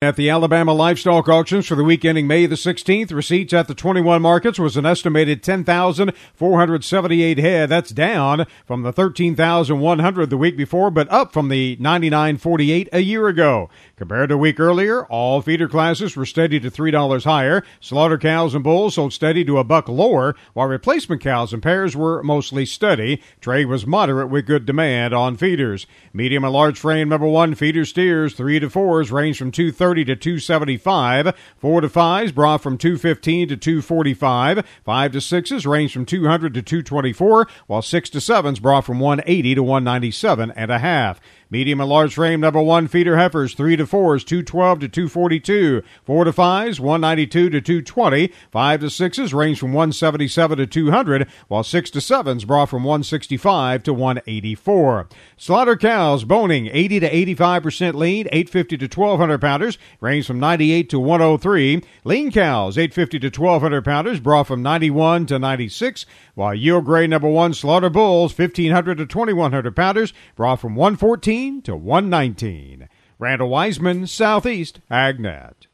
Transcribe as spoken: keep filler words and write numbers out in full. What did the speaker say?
At the Alabama Livestock Auctions for the week ending May the sixteenth, receipts at the twenty-one markets was an estimated ten thousand four hundred seventy-eight head. That's down from the thirteen thousand one hundred the week before, but up from the ninety-nine forty-eight a year ago. Compared to a week earlier, all feeder classes were steady to three dollars higher. Slaughter cows and bulls sold steady to a buck lower, while replacement cows and pairs were mostly steady. Trade was moderate with good demand on feeders. Medium and large frame number one feeder steers, three to fours range from two thirty to two seventy-five. Four to fives brought from two fifteen to two forty-five. Five to sixes range from two hundred to two twenty-four, while six to sevens brought from one eighty to one ninety-seven and a half. Medium and large frame number one feeder heifers, three to fours, two twelve to two forty-two. Four to fives, one ninety-two to two twenty. Five to sixes range from one seventy-seven to two hundred, while six to sevens brought from one sixty-five to one eighty-four. Slaughter cows boning eighty to eighty-five percent lean, eight fifty to twelve hundred pounders, range from ninety-eight to one oh three. Lean cows, eight fifty to twelve hundred pounders, brought from ninety-one to ninety-six, while yield grade number one slaughter bulls, fifteen hundred to twenty-one hundred pounders, brought from one fourteen to one nineteen. Randall Wiseman, Southeast AgNet.